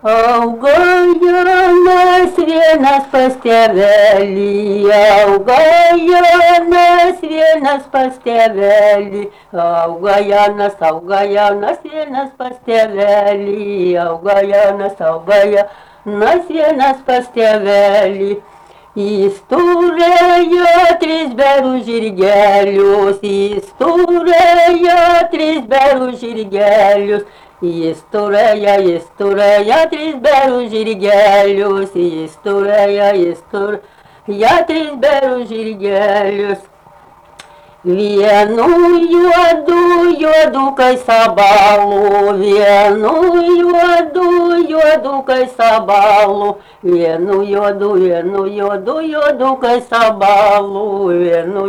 Auga Jonas vienas pas tėvelį, auga Jonas vienas pas tėvelį, auga Jonas vienas pas tėvelį, auga Jonas vienas pas tėvelį. Jis turėjo tris berų žirgelius, jis turėjo tris berų žirgelius. Jis turėjo tris berų žirgelius, jis turėjo tris berų žirgelius. Vienu juodu kai sabalų, vienu juodu kai sabalų, vienu juodu kai sabalų, vienu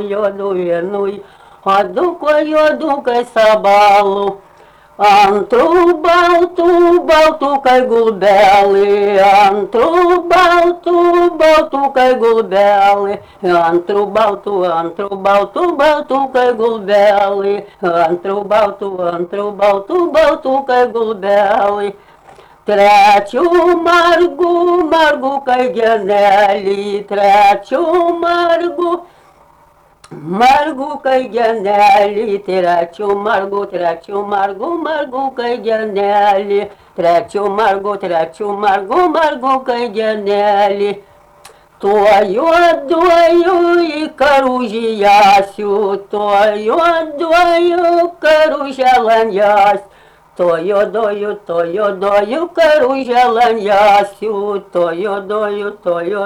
juodu kai sabalų. Antru baltu kai gulbelį, antru baltu kai gulbelį, antru baltu kai gulbelį, antru baltu kai gulbelį. Trečiu margu kai genelį, trečiu margu kai genelį, trečiu margu kai genelį, trečiu margu kai genelį. Tuo juoduoju į karužį jasiu, tuo juoduoju karužę lanjas, tuo juoduoju karužę lanjasiu, tuo juoduoju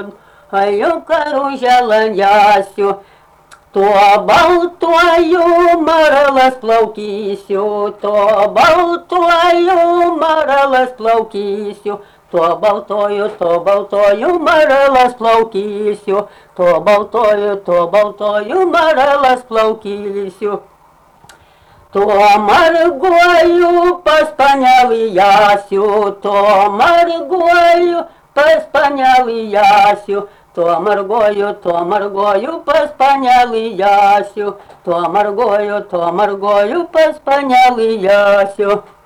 karužę lanjasiu. Tuo baltuoju maralas plaukysiu, tuo baltuoju maralas plaukysiu, tuo baltuoju maralas plaukysiu, tuo baltuoju maralas plaukysiu. Tuo marguoju pas panelį jasiu, tuo marguoju pas panelį jasiu. Tuo marguoju pas panelį jasiu, tuo marguoju pas panelį jasiu.